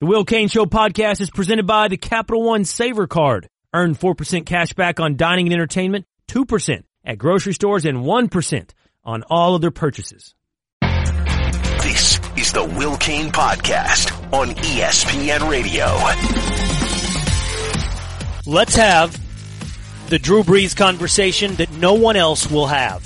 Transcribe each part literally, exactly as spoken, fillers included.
The Will Cain Show podcast is presented by the Capital One Saver Card. Earn four percent cash back on dining and entertainment, two percent at grocery stores, and one percent on all other purchases. This is the Will Cain Podcast on E S P N Radio. Let's have the Drew Brees conversation that no one else will have.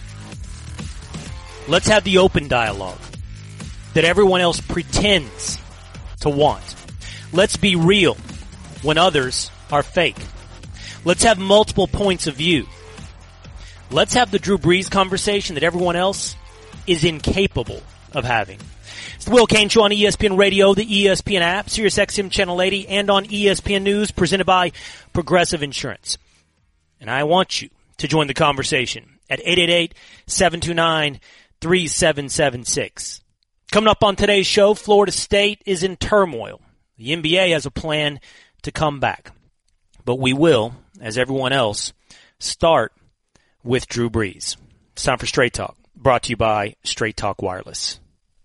Let's have the open dialogue that everyone else pretends to want. Let's be real when others are fake. Let's have multiple points of view. Let's have the Drew Brees conversation that everyone else is incapable of having. It's the Will Cain Show on E S P N Radio, the E S P N app, Sirius X M Channel eighty, and on E S P N News, presented by Progressive Insurance. And I want you to join the conversation at eight eight eight, seven two nine, three seven seven six. Coming up on today's show, Florida State is in turmoil. The N B A has a plan to come back. But we will, as everyone else, start with Drew Brees. It's time for Straight Talk, brought to you by Straight Talk Wireless.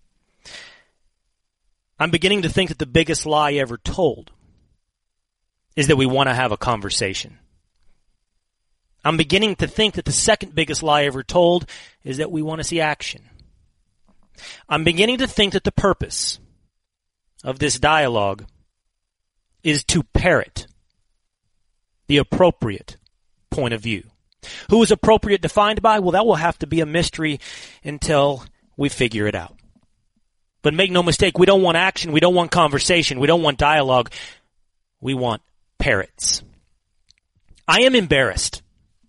I'm beginning to think that the biggest lie ever told is that we want to have a conversation. I'm beginning to think that the second biggest lie ever told is that we want to see action. I'm beginning to think that the purpose of this dialogue is to parrot the appropriate point of view. Who is appropriate defined by? Well, that will have to be a mystery until we figure it out. But make no mistake, we don't want action, we don't want conversation, we don't want dialogue. We want parrots. I am embarrassed.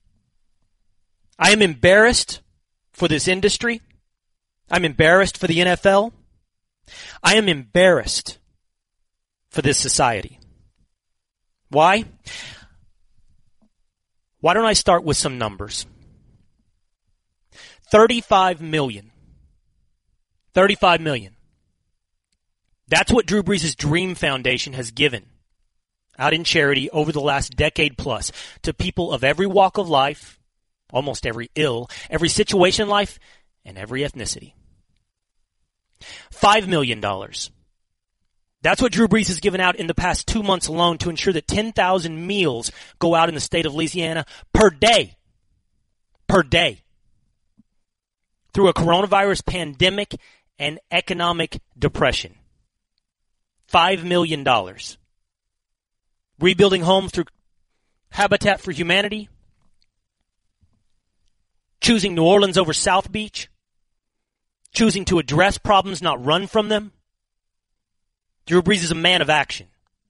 I am embarrassed for this industry. I'm embarrassed for the N F L. I am embarrassed for this society. Why? Why don't I start with some numbers? thirty-five million. thirty-five million. That's what Drew Brees' Dream Foundation has given out in charity over the last decade plus to people of every walk of life, almost every ill, every situation in life, and every ethnicity. Five million dollars. That's what Drew Brees has given out in the past two months alone to ensure that ten thousand meals go out in the state of Louisiana per day. Per day. Through a coronavirus pandemic and economic depression. Five million dollars. Rebuilding homes through Habitat for Humanity. Choosing New Orleans over South Beach. Choosing to address problems, not run from them. Drew Brees is a man of action.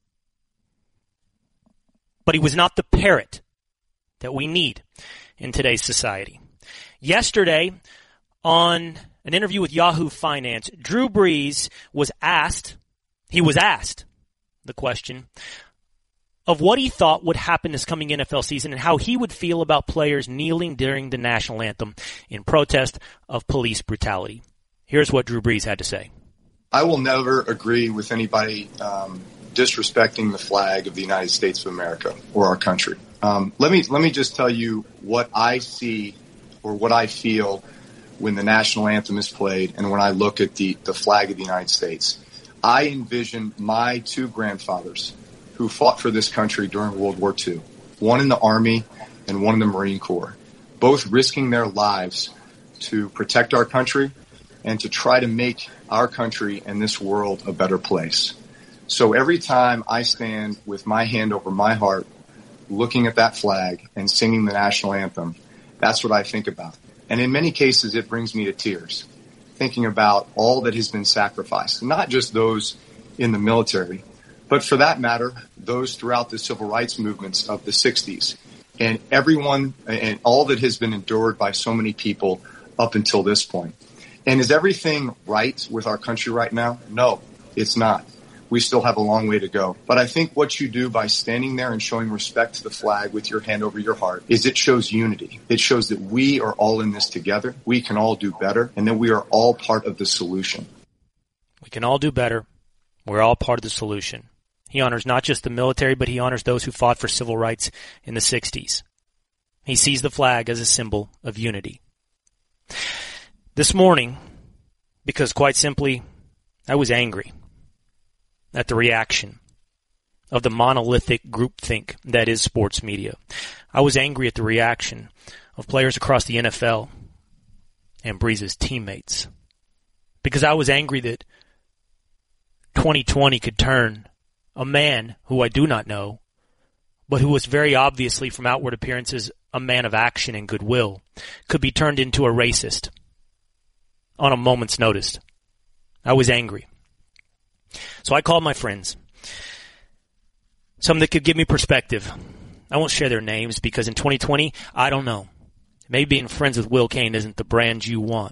But he was not the parrot that we need in today's society. Yesterday, on an interview with Yahoo Finance, Drew Brees was asked, he was asked the question of what he thought would happen this coming N F L season and how he would feel about players kneeling during the national anthem in protest of police brutality. Here's what Drew Brees had to say. I will never agree with anybody um, disrespecting the flag of the United States of America or our country. Um, let me let me just tell you what I see or what I feel when the national anthem is played and when I look at the, the flag of the United States. I envision my two grandfathers who fought for this country during World War Two, one in the Army and one in the Marine Corps, both risking their lives to protect our country and to try to make our country and this world a better place. So every time I stand with my hand over my heart, looking at that flag and singing the national anthem, that's what I think about. And in many cases, it brings me to tears, thinking about all that has been sacrificed, not just those in the military, but for that matter, those throughout the civil rights movements of the sixties and everyone and all that has been endured by so many people up until this point. And is everything right with our country right now? No, it's not. We still have a long way to go. But I think what you do by standing there and showing respect to the flag with your hand over your heart is it shows unity. It shows that we are all in this together. We can all do better, and that we are all part of the solution. We can all do better. We're all part of the solution. He honors not just the military, but he honors those who fought for civil rights in the sixties. He sees the flag as a symbol of unity. This morning, because quite simply, I was angry. at the reaction of the monolithic groupthink that is sports media. I was angry at the reaction of players across the N F L and Brees's teammates, because I was angry that twenty twenty could turn a man who I do not know, but who was very obviously, from outward appearances, a man of action and goodwill, could be turned into a racist on a moment's notice. I was angry. So I called my friends, some that could give me perspective. I won't share their names because in twenty twenty, I don't know. Maybe being friends with Will Cain isn't the brand you want.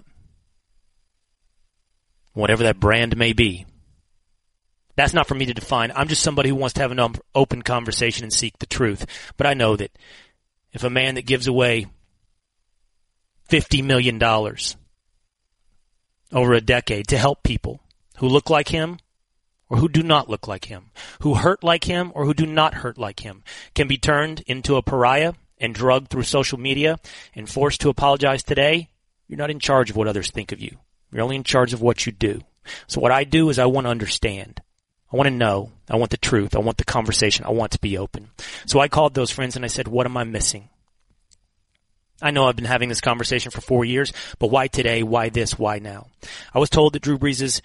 Whatever that brand may be. That's not for me to define. I'm just somebody who wants to have an open conversation and seek the truth. But I know that if a man that gives away fifty million dollars over a decade to help people who look like him or who do not look like him, who hurt like him or who do not hurt like him, can be turned into a pariah and drugged through social media and forced to apologize today, you're not in charge of what others think of you. You're only in charge of what you do. So what I do is I want to understand. I want to know. I want the truth. I want the conversation. I want to be open. So I called those friends and I said, what am I missing? I know I've been having this conversation for four years, but why today? Why this? Why now? I was told that Drew Brees'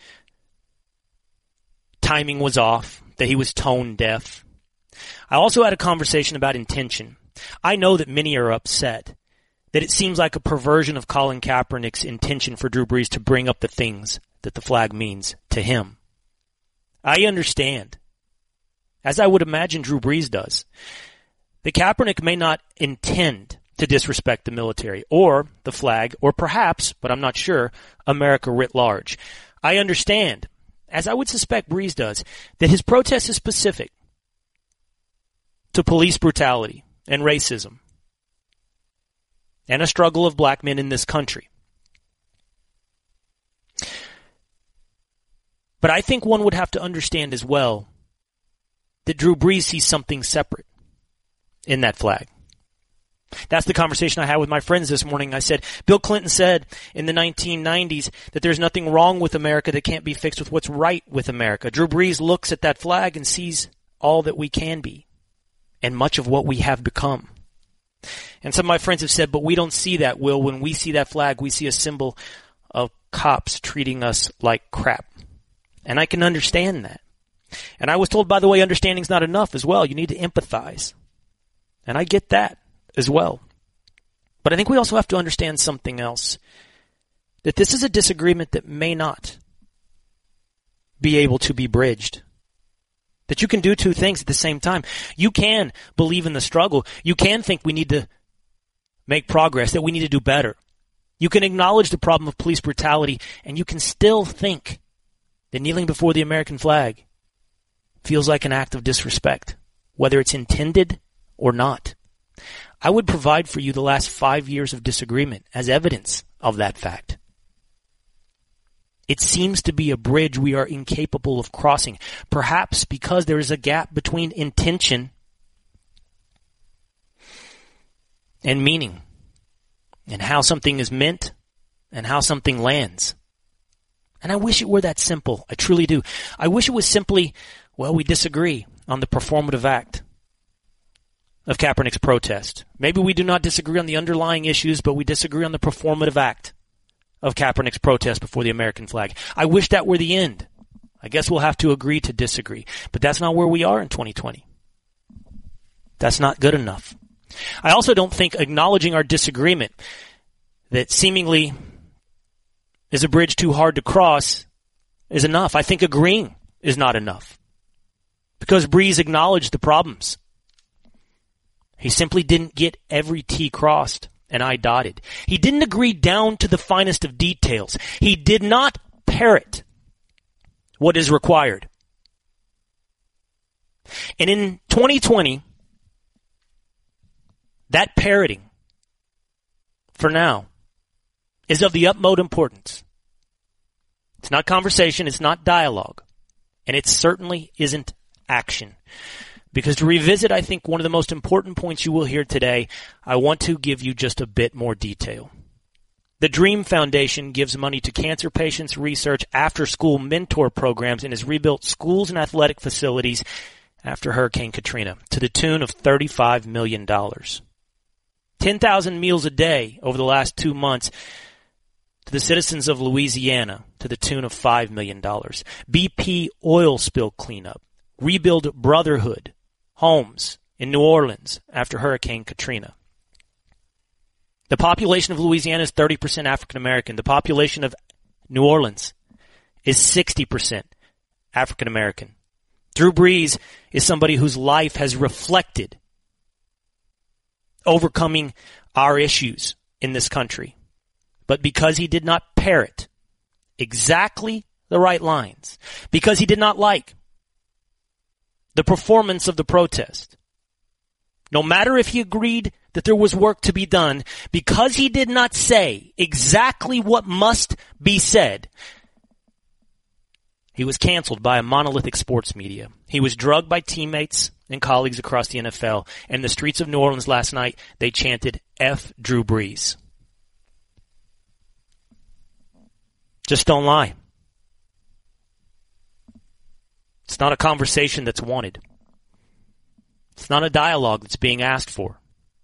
timing was off, that he was tone deaf. I also had a conversation about intention. I know that many are upset, that it seems like a perversion of Colin Kaepernick's intention for Drew Brees to bring up the things that the flag means to him. I understand, as I would imagine Drew Brees does, that Kaepernick may not intend to disrespect the military or the flag or perhaps, but I'm not sure, America writ large. I understand, as I would suspect Brees does, that his protest is specific to police brutality and racism and a struggle of black men in this country. But I think one would have to understand as well that Drew Brees sees something separate in that flag. That's the conversation I had with my friends this morning. I said, Bill Clinton said in the nineteen nineties that there's nothing wrong with America that can't be fixed with what's right with America. Drew Brees looks at that flag and sees all that we can be and much of what we have become. And some of my friends have said, but we don't see that, Will. When we see that flag, we see a symbol of cops treating us like crap. And I can understand that. And I was told, by the way, understanding's not enough as well. You need to empathize. And I get that as well. But I think we also have to understand something else. That this is a disagreement that may not be able to be bridged. That you can do two things at the same time. You can believe in the struggle. You can think we need to make progress, that we need to do better. You can acknowledge the problem of police brutality, and you can still think that kneeling before the American flag feels like an act of disrespect, whether it's intended or not. I would provide for you the last five years of disagreement as evidence of that fact. It seems to be a bridge we are incapable of crossing, perhaps because there is a gap between intention and meaning, and how something is meant and how something lands. And I wish it were that simple. I truly do. I wish it was simply, well, we disagree on the performative act of Kaepernick's protest. Maybe we do not disagree on the underlying issues, but we disagree on the performative act of Kaepernick's protest before the American flag. I wish that were the end. I guess we'll have to agree to disagree. But that's not where we are in twenty twenty. That's not good enough. I also don't think acknowledging our disagreement that seemingly is a bridge too hard to cross is enough. I think agreeing is not enough. Because Brees acknowledged the problems. He simply didn't get every T crossed and I dotted. He didn't agree down to the finest of details. He did not parrot what is required. And in twenty twenty, that parroting, for now, is of the utmost importance. It's not conversation, it's not dialogue, and it certainly isn't action. Because to revisit, I think, one of the most important points you will hear today, I want to give you just a bit more detail. The Dream Foundation gives money to cancer patients, research, after-school mentor programs, and has rebuilt schools and athletic facilities after Hurricane Katrina to the tune of thirty-five million dollars. ten thousand meals a day over the last two months to the citizens of Louisiana to the tune of five million dollars. B P oil spill cleanup. Rebuild Brotherhood homes in New Orleans after Hurricane Katrina. The population of Louisiana is thirty percent African American. The population of New Orleans is sixty percent African American. Drew Brees is somebody whose life has reflected overcoming our issues in this country. But because he did not parrot exactly the right lines, because he did not like the performance of the protest, no matter if he agreed that there was work to be done, because he did not say exactly what must be said, he was canceled by a monolithic sports media. He was drugged by teammates and colleagues across the N F L. And in the streets of New Orleans last night, they chanted, F Drew Brees. Just don't lie. It's not a conversation that's wanted. It's not a dialogue that's being asked for.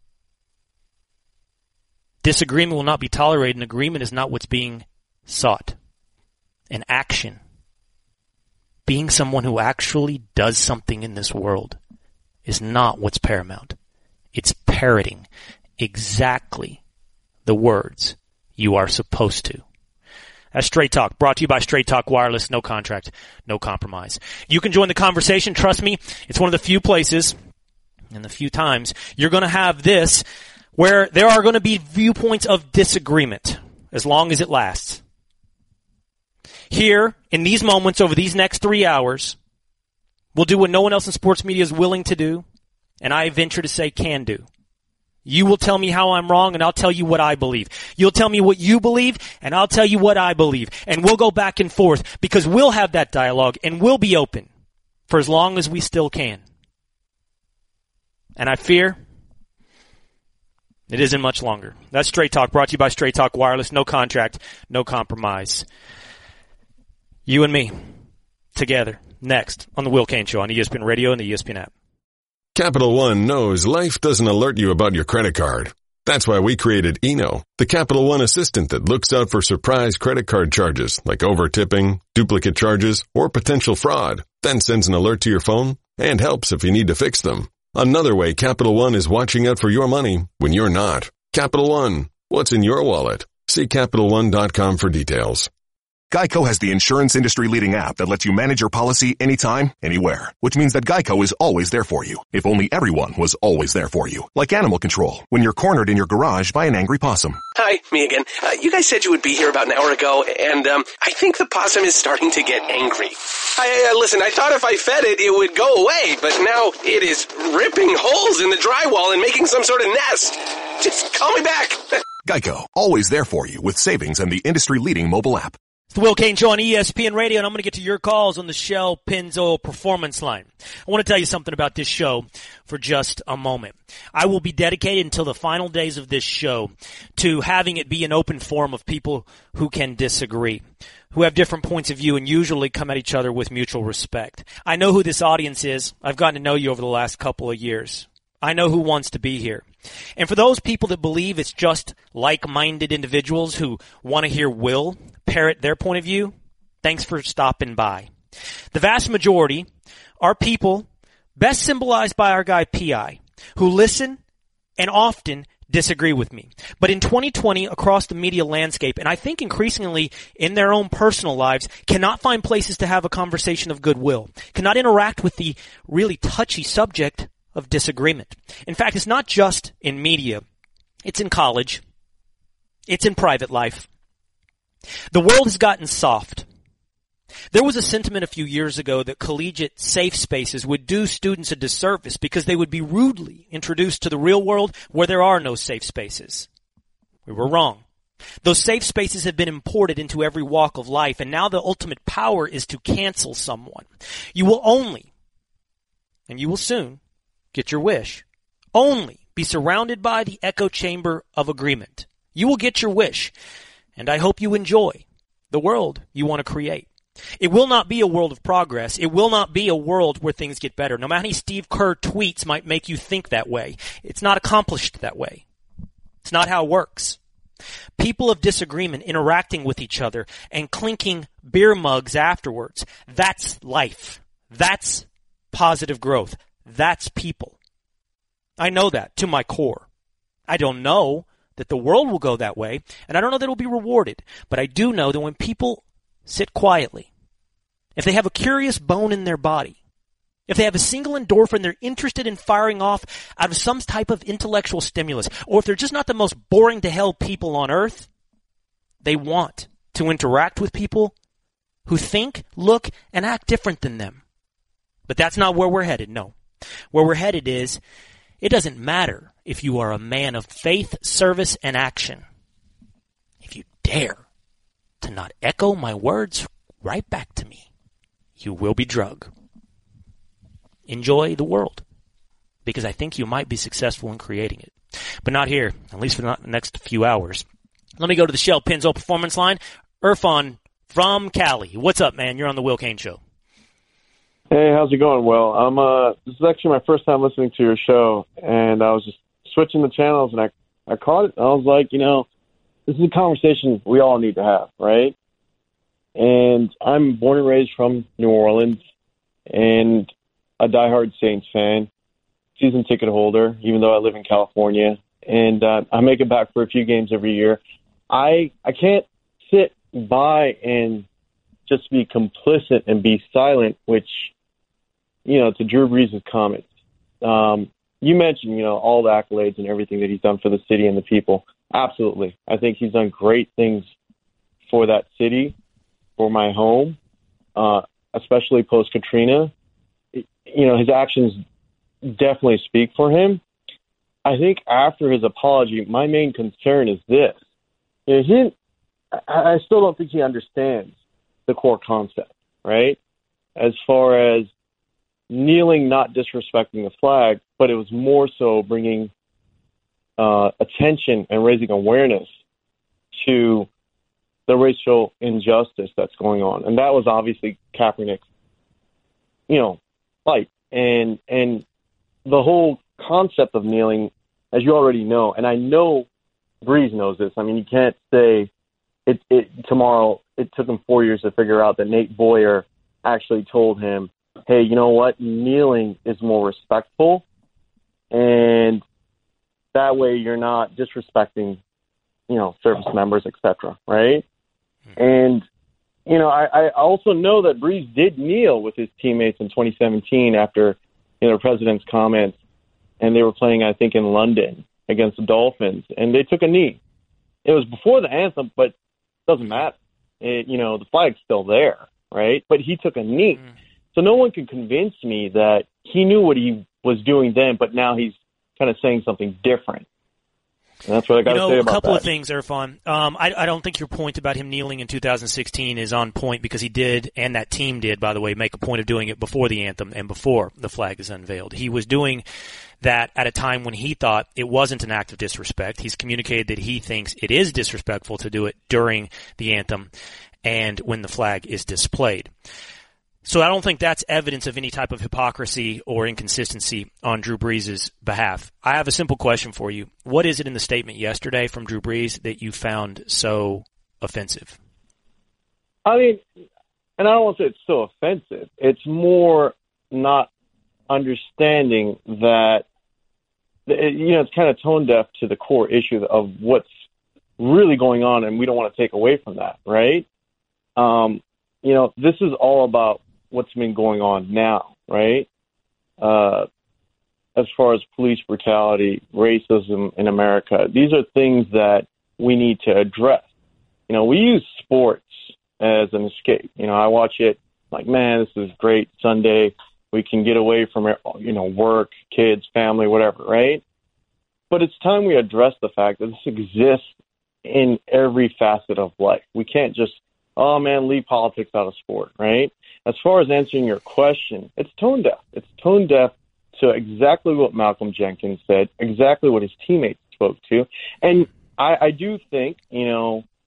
Disagreement will not be tolerated, and agreement is not what's being sought. And action, being someone who actually does something in this world, is not what's paramount. It's parroting exactly the words you are supposed to. That's Straight Talk, brought to you by Straight Talk Wireless. No contract, no compromise. You can join the conversation. Trust me, it's one of the few places and the few times you're going to have this where there are going to be viewpoints of disagreement as long as it lasts. Here, in these moments over these next three hours, we'll do what no one else in sports media is willing to do, and I venture to say can do. You will tell me how I'm wrong, and I'll tell you what I believe. You'll tell me what you believe, and I'll tell you what I believe. And we'll go back and forth because we'll have that dialogue, and we'll be open for as long as we still can. And I fear it isn't much longer. That's Straight Talk, brought to you by Straight Talk Wireless. No contract, no compromise. You and me, together, next on The Will Cain Show on E S P N Radio and the E S P N app. Capital One knows life doesn't alert you about your credit card. That's why we created Eno, the Capital One assistant that looks out for surprise credit card charges like over-tipping, duplicate charges, or potential fraud, then sends an alert to your phone and helps if you need to fix them. Another way Capital One is watching out for your money when you're not. Capital One, what's in your wallet? See Capital One dot com for details. Geico has the insurance industry-leading app that lets you manage your policy anytime, anywhere, which means that Geico is always there for you. If only everyone was always there for you. Like animal control, when you're cornered in your garage by an angry possum. Hi, me again. Uh, you guys said you would be here about an hour ago, and um, I think the possum is starting to get angry. I, uh, listen, I thought if I fed it, it would go away, but now it is ripping holes in the drywall and making some sort of nest. Just call me back. Geico, always there for you with savings and the industry-leading mobile app. It's the Will Cain Show on E S P N Radio, and I'm going to get to your calls on the Shell Pennzoil Performance Line. I want to tell you something about this show for just a moment. I will be dedicated until the final days of this show to having it be an open forum of people who can disagree, who have different points of view, and usually come at each other with mutual respect. I know who this audience is. I've gotten to know you over the last couple of years. I know who wants to be here. And for those people that believe it's just like-minded individuals who want to hear Will parrot their point of view, thanks for stopping by. The vast majority are people best symbolized by our guy P I, who listen and often disagree with me. But in twenty twenty, across the media landscape, and I think increasingly in their own personal lives, cannot find places to have a conversation of goodwill, cannot interact with the really touchy subject of disagreement. In fact, it's not just in media. It's in college. It's in private life. The world has gotten soft. There was a sentiment a few years ago that collegiate safe spaces would do students a disservice because they would be rudely introduced to the real world where there are no safe spaces. We were wrong. Those safe spaces have been imported into every walk of life, and now the ultimate power is to cancel someone. You will only, and you will soon, get your wish. Only be surrounded by the echo chamber of agreement. You will get your wish. And I hope you enjoy the world you want to create. It will not be a world of progress. It will not be a world where things get better. No matter how many Steve Kerr tweets might make you think that way, it's not accomplished that way. It's not how it works. People of disagreement interacting with each other and clinking beer mugs afterwards. That's life. That's positive growth. That's people. I know that to my core. I don't know that the world will go that way, and I don't know that it will be rewarded. But I do know that when people sit quietly, if they have a curious bone in their body, if they have a single endorphin they're interested in firing off out of some type of intellectual stimulus, or if they're just not the most boring to hell people on earth, they want to interact with people who think, look, and act different than them. But that's not where we're headed, no. Where we're headed is, it doesn't matter if you are a man of faith, service, and action. If you dare to not echo my words right back to me, you will be drug. Enjoy the world, because I think you might be successful in creating it. But not here, at least for the next few hours. Let me go to the Shell Pennzoil Performance Line. Irfan from Cali. What's up, man? You're on the Will Cain Show. Hey, how's it going? Well, I'm uh, this is actually my first time listening to your show, and I was just switching the channels, and I, I caught it, and I was like, you know, this is a conversation we all need to have, right? And I'm born and raised from New Orleans, and a diehard Saints fan, season ticket holder, even though I live in California, and uh, I make it back for a few games every year. I I can't sit by and just be complicit and be silent, which, you know, to Drew Brees' comments. Um, you mentioned, you know, all the accolades and everything that he's done for the city and the people. Absolutely. I think he's done great things for that city, for my home, uh, especially post-Katrina. You know, his actions definitely speak for him. I think after his apology, my main concern is this. You know, he didn't, I, I still don't think he understands the core concept, right? As far as kneeling, not disrespecting the flag, but it was more so bringing uh, attention and raising awareness to the racial injustice that's going on. And that was obviously Kaepernick's, you know, fight. And and the whole concept of kneeling, as you already know, and I know Brees knows this. I mean, you can't say it, it tomorrow, it took him four years to figure out that Nate Boyer actually told him, hey, you know what, kneeling is more respectful, and that way you're not disrespecting, you know, service members, et cetera, right? And, you know, I, I also know that Brees did kneel with his teammates in twenty seventeen after, you know, the president's comments, and they were playing, I think, in London against the Dolphins, and they took a knee. It was before the anthem, but it doesn't matter. It, you know, the flag's still there, right? But he took a knee. Mm. So no one can convince me that he knew what he was doing then, but now he's kind of saying something different. And that's what I got to you know, say about that. A couple of things, Irfan. Um, I, I don't think your point about him kneeling in two thousand sixteen is on point, because he did, and that team did, by the way, make a point of doing it before the anthem and before the flag is unveiled. He was doing that at a time when he thought it wasn't an act of disrespect. He's communicated that he thinks it is disrespectful to do it during the anthem and when the flag is displayed. So I don't think that's evidence of any type of hypocrisy or inconsistency on Drew Brees' behalf. I have a simple question for you. What is it in the statement yesterday from Drew Brees that you found so offensive? I mean, and I don't want to say it's so offensive. It's more not understanding that, you know, it's kind of tone deaf to the core issue of what's really going on, and we don't want to take away from that, right? Um, you know, this is all about what's been going on now, right? Uh, as far as police brutality, racism in America, these are things that we need to address. You know, we use sports as an escape. You know, I watch it like, man, this is great Sunday. We can get away from, you know, work, kids, family, whatever, right? But it's time we address the fact that this exists in every facet of life. We can't just, oh, man, leave politics out of sport, right? As far as answering your question, it's tone deaf. It's tone deaf to exactly what Malcolm Jenkins said, exactly what his teammates spoke to. And I, I do think, you know,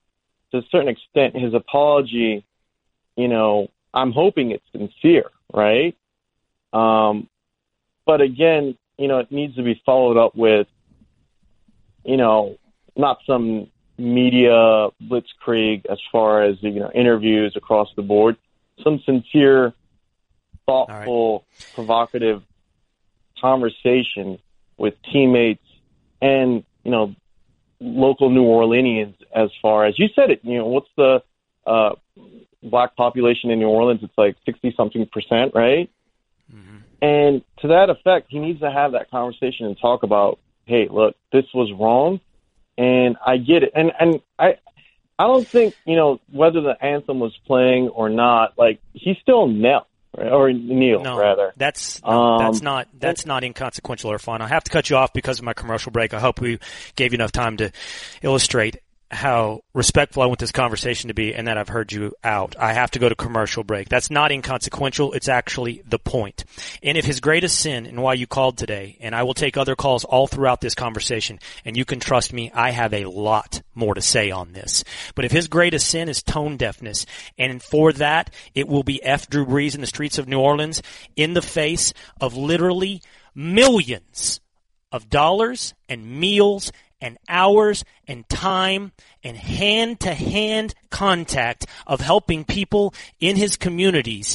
to a certain extent, his apology, you know, I'm hoping it's sincere, right? Um, but again, you know, it needs to be followed up with, you know, not some media blitzkrieg as far as, you know, interviews across the board, some sincere, thoughtful, right. provocative conversation with teammates and, you know, local New Orleanians as far as, you said it, you know, what's the uh, black population in New Orleans? It's like sixty-something percent, right? Mm-hmm. And to that effect, he needs to have that conversation and talk about, hey, look, this was wrong, and I get it. And and I I don't think, you know, whether the anthem was playing or not, like, he still knelt. Or Neil, no, rather. That's no, um, that's not that's not inconsequential or fun. I have to cut you off because of my commercial break. I hope we gave you enough time to illustrate how respectful I want this conversation to be and that I've heard you out. I have to go to commercial break. That's not inconsequential. It's actually the point. And if his greatest sin and why you called today, and I will take other calls all throughout this conversation, and you can trust me, I have a lot more to say on this. But if his greatest sin is tone deafness, and for that, it will be F. Drew Brees in the streets of New Orleans in the face of literally millions of dollars and meals and hours and time and hand-to-hand contact of helping people in his communities.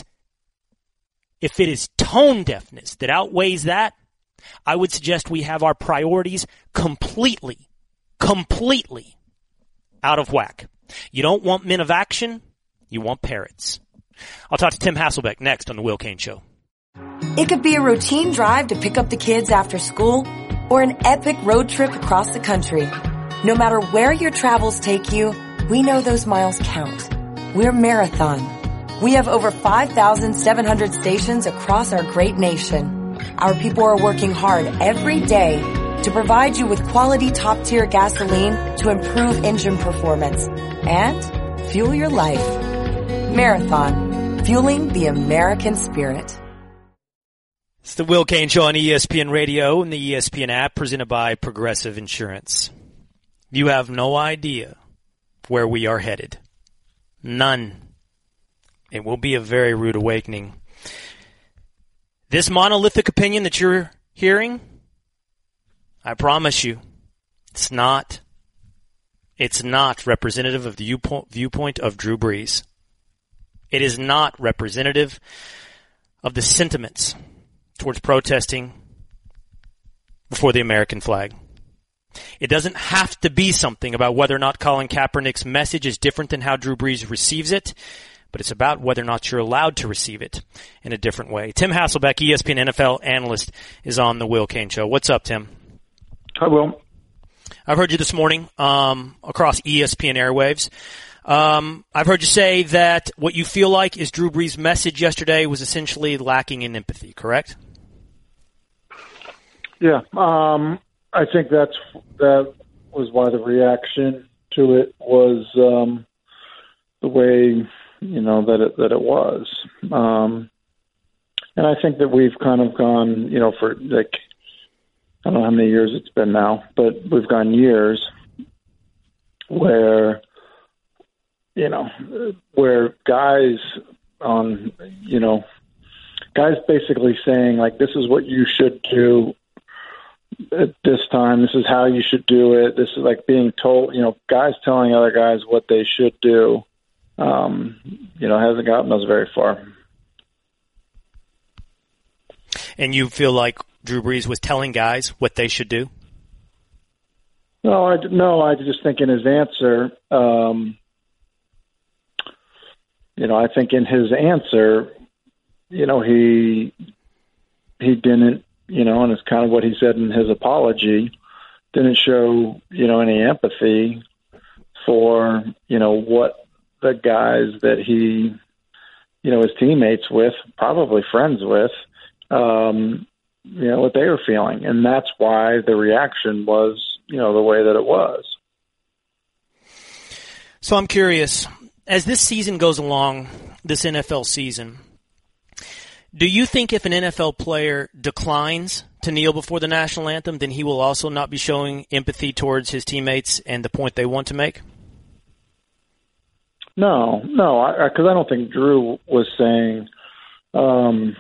If it is tone deafness that outweighs that, I would suggest we have our priorities completely, completely out of whack. You don't want men of action, you want parrots. I'll talk to Tim Hasselbeck next on The Will Cain Show. It could be a routine drive to pick up the kids after school, or an epic road trip across the country. No matter where your travels take you, we know those miles count. We're Marathon. We have over five thousand seven hundred stations across our great nation. Our people are working hard every day to provide you with quality top-tier gasoline to improve engine performance and fuel your life. Marathon, fueling the American spirit. It's the Will Cain Show on E S P N Radio and the E S P N app, presented by Progressive Insurance. You have no idea where we are headed. None. It will be a very rude awakening. This monolithic opinion that you're hearing, I promise you, it's not, it's not representative of the viewpoint, viewpoint of Drew Brees. It is not representative of the sentiments towards protesting before the American flag. It doesn't have to be something about whether or not Colin Kaepernick's message is different than how Drew Brees receives it, but it's about whether or not you're allowed to receive it in a different way. Tim Hasselbeck, E S P N N F L analyst, is on the Will Cain Show. What's up, Tim? Hi, Will. I've heard you this morning um, across E S P N airwaves. Um, I've heard you say that what you feel like is Drew Brees' message yesterday was essentially lacking in empathy, correct? Yeah, um, I think that's that was why the reaction to it was um, the way, you know, that it, that it was. Um, and I think that we've kind of gone, you know, for like, I don't know how many years it's been now, but we've gone years where, you know, where guys on, you know, guys basically saying, like, this is what you should do at this time. This is how you should do it. This is like being told, you know, guys telling other guys what they should do, um, you know, hasn't gotten us very far. And you feel like Drew Brees was telling guys what they should do? No, I, no, I just think in his answer, um, you know, I think in his answer, you know, he he didn't, you know, and it's kind of what he said in his apology, didn't show, you know, any empathy for, you know, what the guys that he, you know, his teammates with, probably friends with, um, you know, what they were feeling. And that's why the reaction was, you know, the way that it was. So I'm curious, as this season goes along, this N F L season, do you think if an N F L player declines to kneel before the national anthem, then he will also not be showing empathy towards his teammates and the point they want to make? No, no, because I, I, I don't think Drew was saying, um,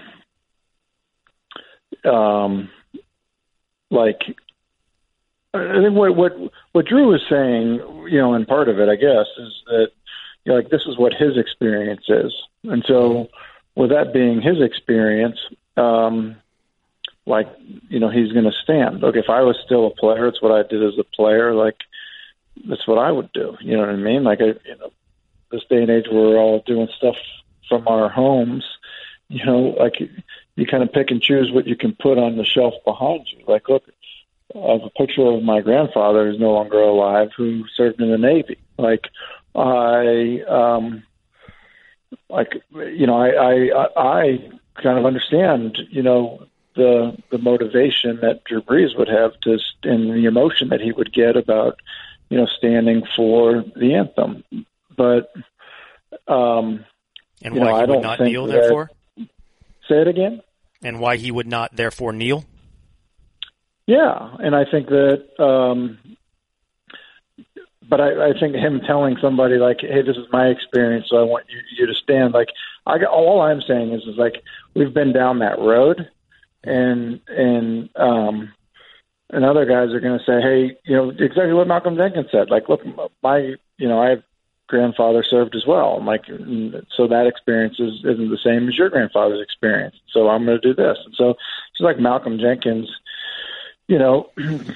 um, like, I think what, what what Drew was saying, you know, and part of it, I guess, is that, you know, like, this is what his experience is, and so with that being his experience, um, like, you know, he's going to stand. Look, if I was still a player, it's what I did as a player. Like, that's what I would do. You know what I mean? Like, I, you know, this day and age, we're all doing stuff from our homes. You know, like, you kind of pick and choose what you can put on the shelf behind you. Like, look, I have a picture of my grandfather who's no longer alive who served in the Navy. Like, I, um, like, you know, I, I, I kind of understand, you know, the the motivation that Drew Brees would have to, and the emotion that he would get about, you know, standing for the anthem. But, um, and you why know, he I would don't not think kneel, that, therefore? Say it again? And why he would not, therefore, kneel? Yeah, and I think that, um, but I, I think him telling somebody, like, hey, this is my experience, so I want you, you to stand. Like, I, all I'm saying is, is, like, we've been down that road, and, and, um, and other guys are going to say, hey, you know, exactly what Malcolm Jenkins said. Like, look, my, you know, I have grandfather served as well. I'm like, so that experience is, isn't the same as your grandfather's experience. So I'm going to do this. And so it's like Malcolm Jenkins, you know,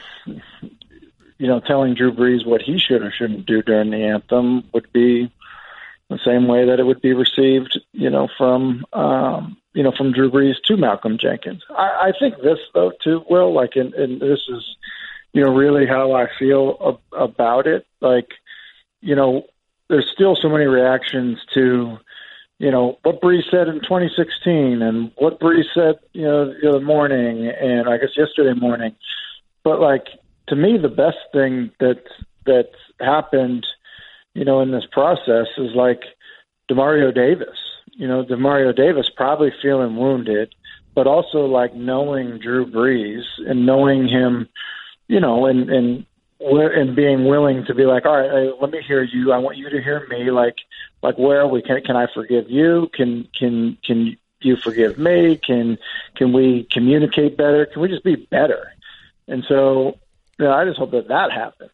you know, telling Drew Brees what he should or shouldn't do during the anthem would be the same way that it would be received, you know, from, um, you know, from Drew Brees to Malcolm Jenkins. I, I think this, though, too, Will, like, and, and this is, you know, really how I feel ab- about it. Like, you know, there's still so many reactions to, you know, what Brees said in twenty sixteen and what Brees said, you know, the other morning and I guess yesterday morning. But, like, to me, the best thing that that's happened, you know, in this process is, like, Demario Davis. You know, Demario Davis probably feeling wounded, but also, like, knowing Drew Brees and knowing him, you know, and, and, and being willing to be like, all right, hey, let me hear you. I want you to hear me. Like, like where are we? Can, can I forgive you? Can, can, can you forgive me? Can, can we communicate better? Can we just be better? And so, you know, I just hope that that happens.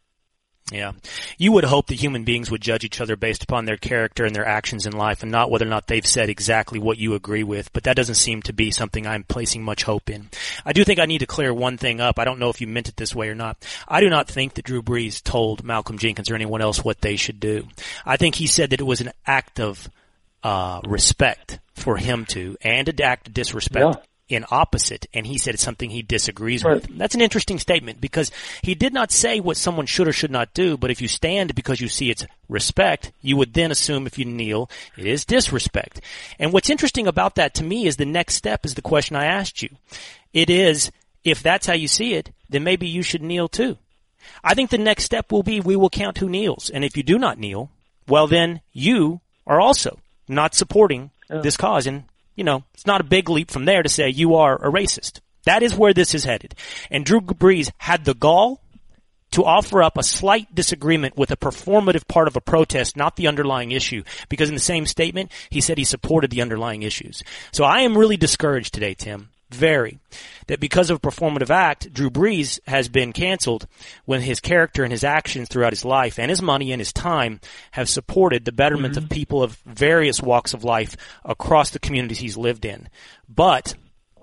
Yeah. You would hope that human beings would judge each other based upon their character and their actions in life and not whether or not they've said exactly what you agree with, but that doesn't seem to be something I'm placing much hope in. I do think I need to clear one thing up. I don't know if you meant it this way or not. I do not think that Drew Brees told Malcolm Jenkins or anyone else what they should do. I think he said that it was an act of uh respect for him to, and an act of disrespect. Yeah. In opposite, and he said it's something he disagrees right. with. That's an interesting statement because he did not say what someone should or should not do, but if you stand because you see it's respect, you would then assume if you kneel, it is disrespect. And what's interesting about that to me is the next step is the question I asked you. It is, if that's how you see it, then maybe you should kneel too. I think the next step will be we will count who kneels, and if you do not kneel, well then you are also not supporting yeah. this cause, and you know, it's not a big leap from there to say you are a racist. That is where this is headed. And Drew Brees had the gall to offer up a slight disagreement with a performative part of a protest, not the underlying issue, because in the same statement, he said he supported the underlying issues. So I am really discouraged today, Tim, very, that because of a performative act, Drew Brees has been canceled when his character and his actions throughout his life and his money and his time have supported the betterment mm-hmm. of people of various walks of life across the communities he's lived in. But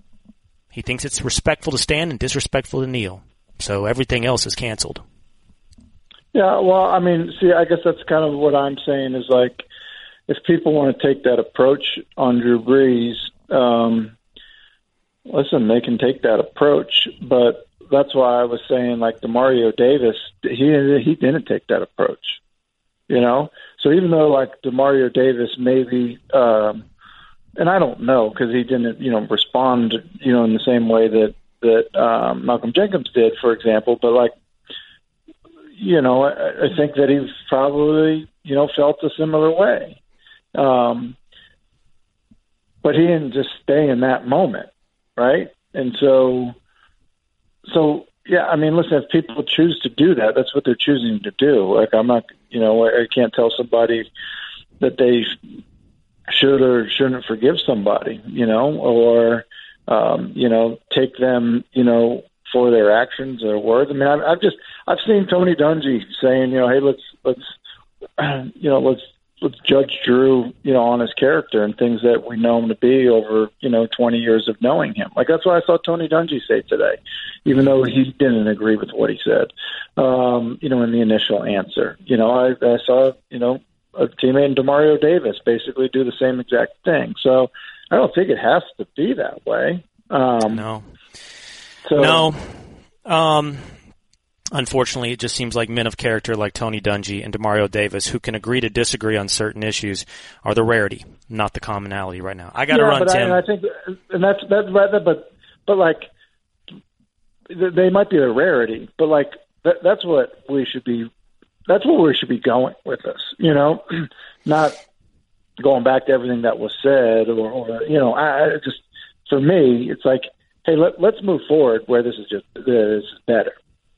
he thinks it's respectful to stand and disrespectful to kneel. So everything else is canceled. Yeah, well, I mean, see, I guess that's kind of what I'm saying is, like, if people want to take that approach on Drew Brees, um, listen, they can take that approach, but that's why I was saying, like, Demario Davis, he he didn't take that approach, you know? So even though, like, Demario Davis maybe, um, and I don't know because he didn't, you know, respond, you know, in the same way that, that um, Malcolm Jenkins did, for example, but, like, you know, I, I think that he probably, you know, felt a similar way. Um, but he didn't just stay in that moment. Right. And so, so, yeah, I mean, listen, if people choose to do that, that's what they're choosing to do. Like, I'm not, you know, I can't tell somebody that they should or shouldn't forgive somebody, you know, or, um, you know, take them, you know, for their actions or words. I mean, I've, I've just, I've seen Tony Dungy saying, you know, hey, let's, let's, you know, let's, let's judge Drew, you know, on his character and things that we know him to be over, you know, twenty years of knowing him. Like, that's what I saw Tony Dungy say today, even though he didn't agree with what he said, um, you know, in the initial answer. You know, I, I saw, you know, a teammate in Demario Davis basically do the same exact thing. So I don't think it has to be that way. Um, no. So, no. Um, Unfortunately, it just seems like men of character like Tony Dungy and Demario Davis, who can agree to disagree on certain issues, are the rarity, not the commonality right now. I got to yeah, run, but Tim. I, I think, and that's that's rather, but but like they might be a rarity, but like that, that's what we should be. That's what we should be going with this. You know, not going back to everything that was said, or, or you know, I, I just for me, it's like, hey, let, let's move forward where this is just this is better.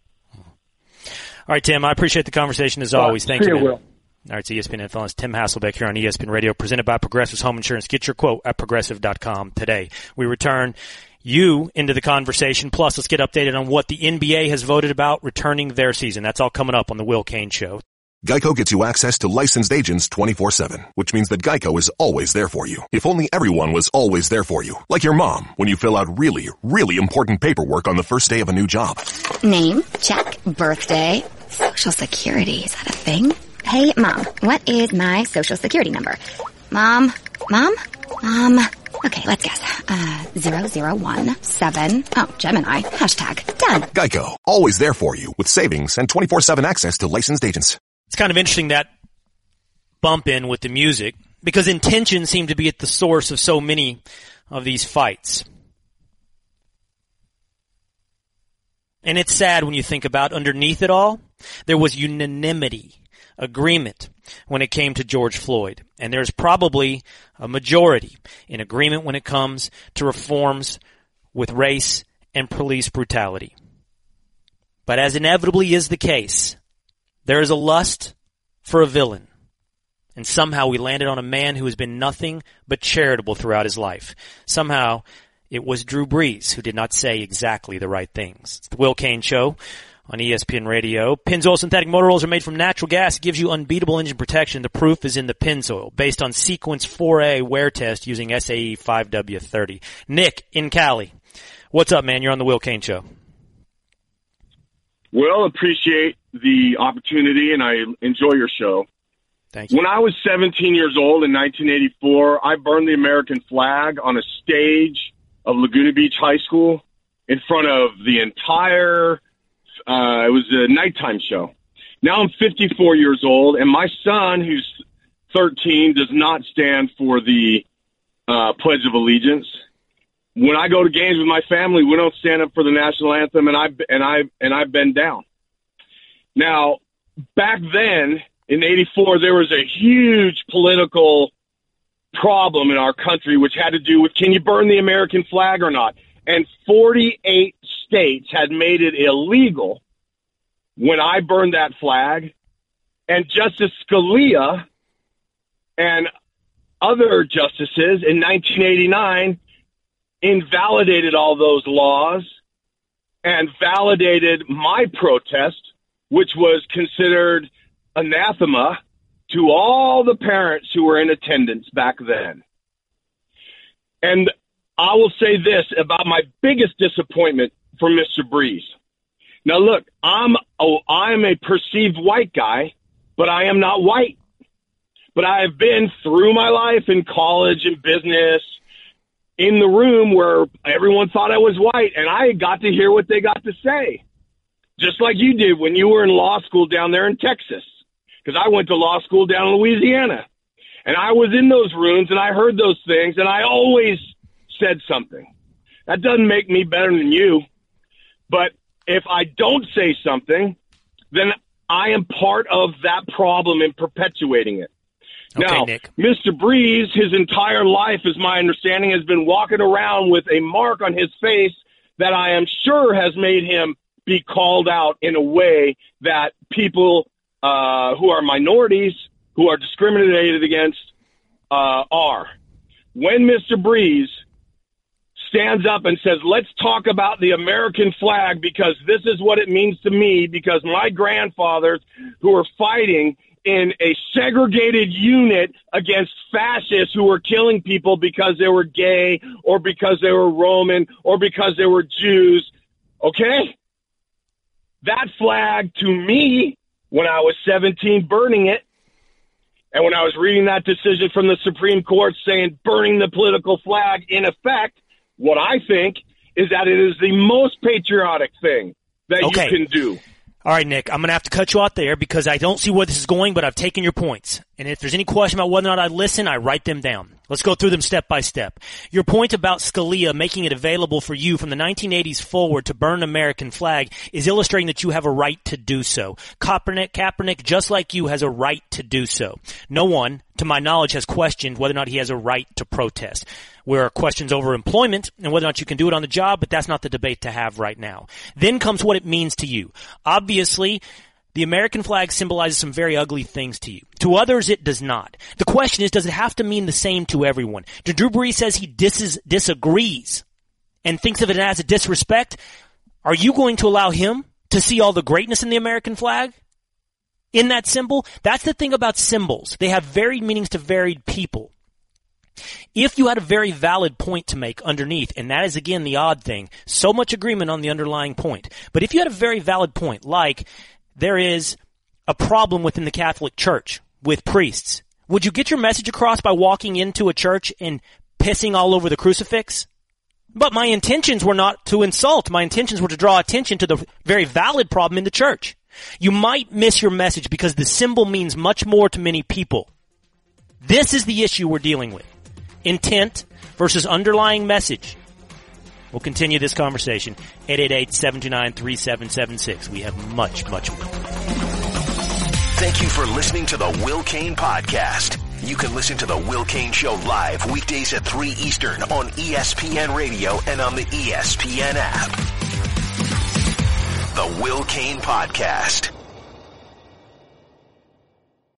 All right, Tim, I appreciate the conversation as always. Thank you, man. Will. All right, it's E S P N Influence. Tim Hasselbeck here on E S P N Radio, presented by Progressive's Home Insurance. Get your quote at progressive dot com today. We return you into the conversation. Plus, let's get updated on what the N B A has voted about returning their season. That's all coming up on the Will Cain Show. Geico gets you access to licensed agents twenty-four seven, which means that Geico is always there for you. If only everyone was always there for you. Like your mom, when you fill out really, really important paperwork on the first day of a new job. Name, check. Birthday, Social Security, is that a thing? Hey, Mom, what is my Social Security number? Mom? Mom? Mom? Okay, let's guess. Uh, zero zero one seven. Oh, Gemini. Hashtag. Done. Geico, always there for you with savings and twenty-four seven access to licensed agents. It's kind of interesting, that bump in with the music, because intention seemed to be at the source of so many of these fights. And it's sad when you think about underneath it all, there was unanimity, agreement when it came to George Floyd. And there's probably a majority in agreement when it comes to reforms with race and police brutality. But as inevitably is the case, there is a lust for a villain. And somehow we landed on a man who has been nothing but charitable throughout his life. Somehow it was Drew Brees who did not say exactly the right things. It's the Will Cain Show on E S P N Radio. Pennzoil synthetic motor oils are made from natural gas. It gives you unbeatable engine protection. The proof is in the Pennzoil, based on Sequence four A wear test using S A E five W thirty. Nick in Cali, what's up, man? You're on the Will Cain Show. Will, appreciate the opportunity, and I enjoy your show. Thank you. When I was seventeen years old in nineteen eighty-four, I burned the American flag on a stage of Laguna Beach High School in front of the entire, uh, it was a nighttime show. Now I'm fifty-four years old, and my son, who's thirteen, does not stand for the uh, Pledge of Allegiance. When I go to games with my family, we don't stand up for the national anthem, and I and I and I bend down. Now, back then in eighty-four, there was a huge political problem in our country, which had to do with, can you burn the American flag or not? And forty-eight states had made it illegal when I burned that flag. And Justice Scalia and other justices in nineteen eighty-nine invalidated all those laws and validated my protest, which was considered anathema to all the parents who were in attendance back then. And I will say this about my biggest disappointment for Mister Brees. Now, look, I'm oh, I'm a perceived white guy, but I am not white. But I have been through my life in college and business in the room where everyone thought I was white, and I got to hear what they got to say, just like you did when you were in law school down there in Texas, because I went to law school down in Louisiana, and I was in those rooms, and I heard those things, and I always said something. That doesn't make me better than you, but if I don't say something, then I am part of that problem in perpetuating it. Okay, now, Nick. Mister Brees, his entire life, as my understanding, has been walking around with a mark on his face that I am sure has made him be called out in a way that people uh, who are minorities, who are discriminated against, uh, are. When Mister Breeze stands up and says, let's talk about the American flag because this is what it means to me, because my grandfathers who are fighting in a segregated unit against fascists who were killing people because they were gay or because they were Roman or because they were Jews, okay? That flag, to me, when I was seventeen, burning it, and when I was reading that decision from the Supreme Court saying burning the political flag, in effect, what I think is that it is the most patriotic thing that okay. you can do. All right, Nick, I'm going to have to cut you out there because I don't see where this is going, but I've taken your points. And if there's any question about whether or not I listen, I write them down. Let's go through them step by step. Your point about Scalia making it available for you from the nineteen eighties forward to burn an American flag is illustrating that you have a right to do so. Kaepernick, Kaepernick, just like you, has a right to do so. No one, to my knowledge, has questioned whether or not he has a right to protest. There are questions over employment and whether or not you can do it on the job, but that's not the debate to have right now. Then comes what it means to you. Obviously, the American flag symbolizes some very ugly things to you. To others, it does not. The question is, does it have to mean the same to everyone? Drew Brees says he dis- disagrees and thinks of it as a disrespect. Are you going to allow him to see all the greatness in the American flag? In that symbol? That's the thing about symbols. They have varied meanings to varied people. If you had a very valid point to make underneath, and that is again the odd thing, so much agreement on the underlying point. But if you had a very valid point, like there is a problem within the Catholic Church with priests, would you get your message across by walking into a church and pissing all over the crucifix? But my intentions were not to insult. My intentions were to draw attention to the very valid problem in the church. You might miss your message because the symbol means much more to many people. This is the issue we're dealing with. Intent versus underlying message. We'll continue this conversation. eight eight eight, seven two nine, three seven seven six. We have much, much more. Thank you for listening to the Will Cain Podcast. You can listen to the Will Cain Show live weekdays at three Eastern on E S P N Radio and on the E S P N app. The Will Cain Podcast.